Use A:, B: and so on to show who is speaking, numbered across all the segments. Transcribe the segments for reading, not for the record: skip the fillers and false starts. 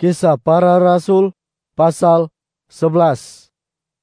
A: Kisah Para Rasul pasal 11.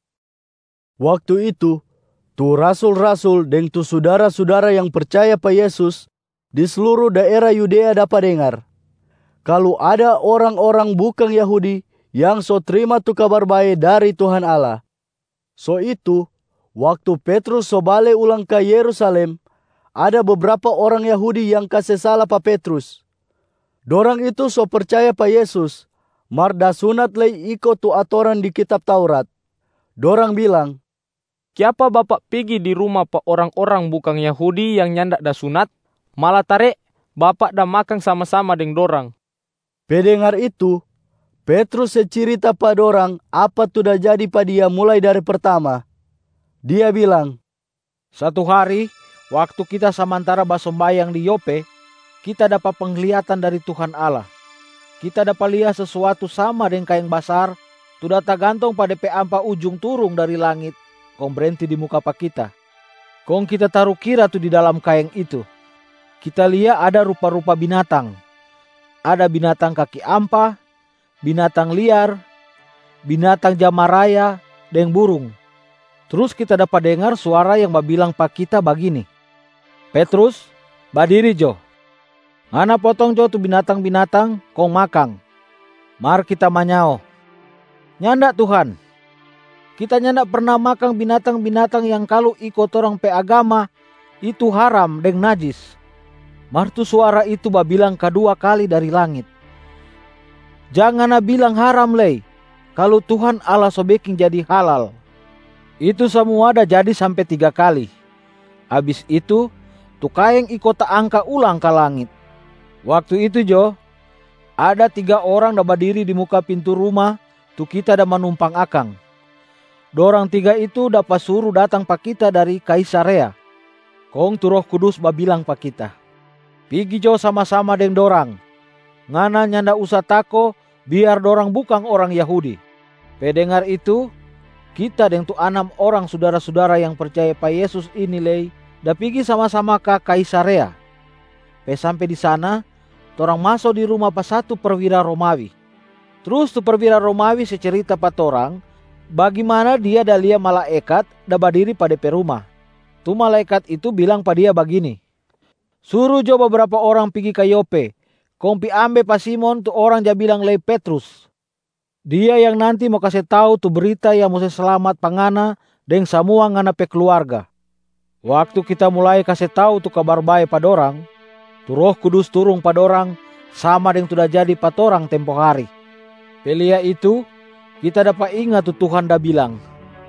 A: Waktu itu, tu rasul-rasul dan tu saudara-saudara yang percaya pa Yesus di seluruh daerah Yudea dapat dengar kalau ada orang-orang bukan Yahudi yang so terima tu kabar bae dari Tuhan Allah. So itu, waktu Petrus so bale ulang ke Yerusalem, ada beberapa orang Yahudi yang kasih salah pa Petrus. Dorang itu so percaya pa Yesus, mar da sunat lei iko tu atoran di kitab Taurat. Dorang bilang,
B: "Kiapa Bapak pergi di rumah pa orang-orang bukan Yahudi yang nyandak da sunat, malah tare Bapak da makan sama-sama deng dorang."
A: Pendengar itu, Petrus cerita pa dorang apa tu dah jadi pa dia mulai dari pertama. Dia bilang,
C: "Satu hari, waktu kita samantara basombayang di Yope, kita dapat penglihatan dari Tuhan Allah. Kita dapat lihat sesuatu sama dengan kain basar, tu data gantung pada pe-ampa ujung turung dari langit, kong berhenti di muka pa kita. Kong kita taruh kira tu di dalam kain itu. Kita lihat ada rupa-rupa binatang. Ada binatang kaki ampa, binatang liar, binatang jamaraya, dan burung. Terus kita dapat dengar suara yang babilang pa kita begini, 'Petrus, badiri jo. Ngana potong jo tu binatang-binatang, kong makang. Mar kita manyao, nyanda Tuhan. Kita nyanda pernah makan binatang-binatang yang kalau ikut orang pe agama, itu haram deng najis.' Mar tu suara itu babilang kedua kali dari langit, 'Jangan bilang haram lei, kalau Tuhan Allah so bikin jadi halal.' Itu semua dah jadi sampai 3 kali. Habis itu, tu kain ikut tak angka ulang ke langit. Waktu itu jo, ada 3 orang dah berdiri di muka pintu rumah, tu kita dah menumpang akang. Dorang 3 itu dapat suruh datang pa kita dari Kaisarea. Kong tu Roh Kudus babilang pa kita, 'Pigi jo sama-sama deng dorang. Ngana nyanda usah tako, biar dorang bukan orang Yahudi.' Pendengar itu, kita deng tu 6 orang saudara-saudara yang percaya pa Yesus ini lei, dah pigi sama-sama ke Kaisarea. Pe sampai di sana, torang masuk di rumah pa satu perwira Romawi. Terus tu perwira Romawi secerita pa torang, bagaimana dia dah lihat malaikat dah berdiri pada pe rumah. Tu malaikat itu bilang pa dia begini, 'Suruh jo beberapa orang pergi ke Yope, kong pi ambe pa Simon tu orang ja bilang lei Petrus. Dia yang nanti mau kasih tahu tu berita yang mesti selamat pangana deng semua ngana pe keluarga.' Waktu kita mulai kasih tahu tu kabar bae pa dorang, tu Roh Kudus turung pa dorang sama dengan tu dah jadi pa torang tempo hari. Pelia itu, kita dapat ingat tu Tuhan dah bilang,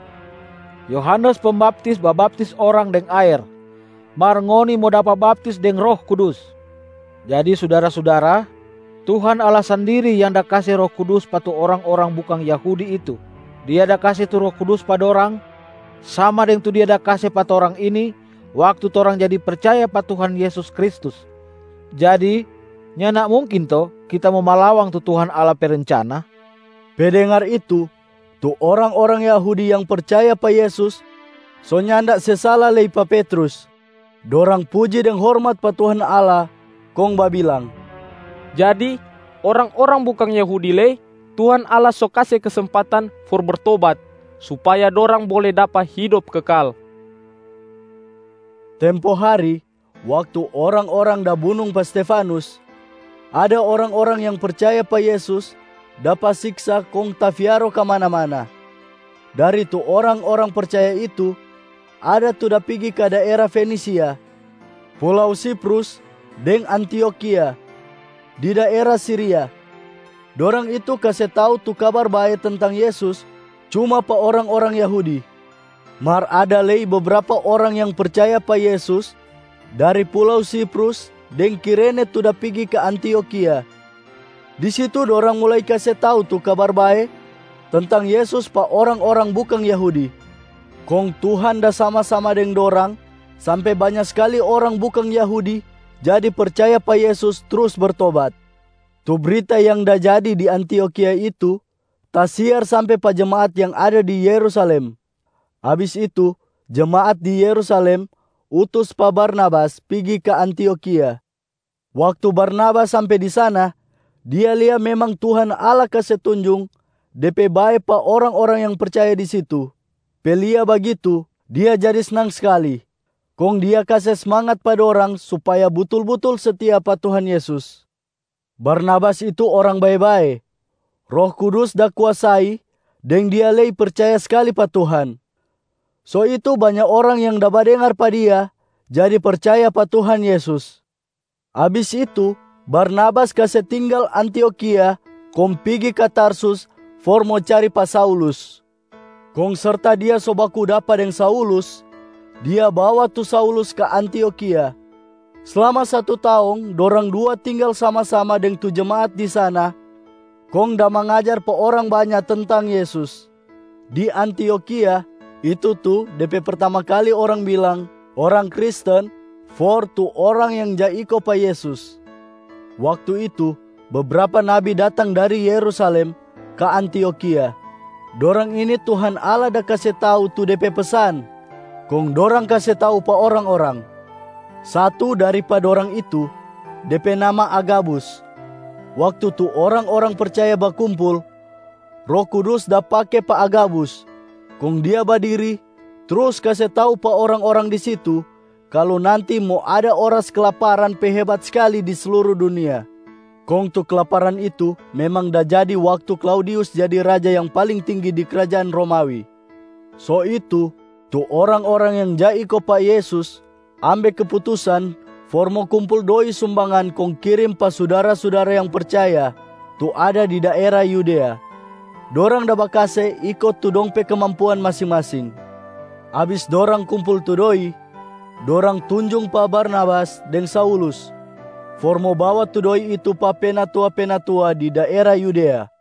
C: Yohanes Pembaptis babaptis orang deng air, mar ngoni mau dapat baptis deng Roh Kudus. Jadi saudara-saudara, Tuhan Allah sendiri yang dah kasih Roh Kudus pa tu orang-orang bukan Yahudi itu. Dia dah kasih tu Roh Kudus pa dorang, sama dengan tu dia dah kasih pa torang ini, waktu torang jadi percaya pa Tuhan Yesus Kristus. Jadi, nyana mungkin toh kita mau malawang tu Tuhan Allah perencana."
A: Pendengar itu, tu orang-orang Yahudi yang percaya pa Yesus, so nyanda sesala lei pa Petrus. Dorang puji dan hormat pa Tuhan Allah, kong babilang,
B: Jadi, orang-orang bukan Yahudi lei, Tuhan Allah so kasih kesempatan for bertobat, supaya dorang boleh dapat hidup kekal.
A: Tempo hari, waktu orang-orang dah bunuh pa Stefanus, ada orang-orang yang percaya pa Yesus dapat siksa kong tafiaro ke mana-mana. Dari tu orang-orang percaya itu, ada tu dah pergi ke daerah Fenisia, Pulau Siprus, deng Antioquia, di daerah Syria. Dorang itu kasih tahu tu kabar baik tentang Yesus cuma pa orang-orang Yahudi. Mar ada lei beberapa orang yang percaya pa Yesus dari Pulau Siprus deng Kirene tu dah pergi ke Antioquia. Di situ dorang mulai kasih tahu tu kabar baik tentang Yesus pa orang-orang bukan Yahudi. Kong Tuhan dah sama-sama deng dorang sampai banyak sekali orang bukan Yahudi jadi percaya pa Yesus terus bertobat. Tu berita yang dah jadi di Antioquia itu tasiar sampai pa jemaat yang ada di Yerusalem. Habis itu, jemaat di Yerusalem utus pa Barnabas pergi ke Antioquia. Waktu Barnabas sampai di sana, Dia lihat memang Tuhan Allah kasih tunjung DP baik pa orang-orang yang percaya di situ. Pelia begitu, dia jadi senang sekali. Kong dia kasih semangat pada orang supaya betul-betul setia pa Tuhan Yesus. Barnabas itu orang baik-baik. Roh Kudus dah kuasai, dan dia lei percaya sekali pa Tuhan. So itu banyak orang yang dapat dengar pa dia, jadi percaya pa Tuhan Yesus. Habis itu, Barnabas kasih tinggal Antiokhia, kong pergi ke Tarsus, for mau cari pa Saulus. Kong serta dia sobaku dapat dengan Saulus, dia bawa tu Saulus ke Antiokhia. Selama 1 tahun, dorang dua tinggal sama-sama dengan tu jemaat di sana. Kong dah mengajar pa orang banyak tentang Yesus. Di Antiokhia, itu tuh DP pertama kali orang bilang, orang Kristen, for tu orang yang iko pa Yesus. Waktu itu, beberapa nabi datang dari Yerusalem ke Antiokhia. Dorang ini Tuhan Allah dah kasih tahu tu DP pesan. Kong dorang kasih tahu pa orang-orang. Satu daripada orang itu, DP nama Agabus. Waktu tu orang-orang percaya berkumpul, Roh Kudus dah pakai pa Agabus. Kong dia berdiri, terus kasih tahu pa orang-orang di situ, kalau nanti mau ada oras kelaparan hebat sekali di seluruh dunia. Kong tu kelaparan itu memang dah jadi waktu Claudius jadi raja yang paling tinggi di kerajaan Romawi. So itu, tu orang-orang yang iko pa Yesus, ambil keputusan, for mau kumpul doi sumbangan kong kirim pa saudara-saudara yang percaya, tu ada di daerah Yudea. Dorang dah bakase ikut tu dong pe kemampuan masing-masing. Habis dorang kumpul tu doi, dorang tunjung pa Barnabas dan Saulus, for mau bawa tu doi itu pa penatua-penatua di daerah Yudea.